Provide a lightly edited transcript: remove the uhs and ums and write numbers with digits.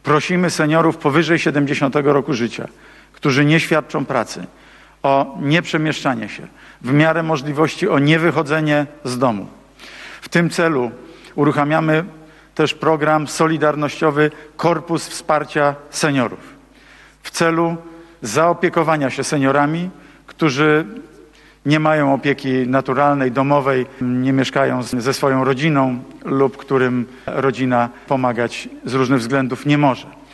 Prosimy seniorów powyżej 70 roku życia, którzy nie świadczą pracy, o nieprzemieszczanie się, w miarę możliwości o niewychodzenie z domu. W tym celu uruchamiamy też program solidarnościowy Korpus Wsparcia Seniorów w celu zaopiekowania się seniorami, którzy nie mają opieki naturalnej, domowej, nie mieszkają ze swoją rodziną lub którym rodzina pomagać z różnych względów nie może.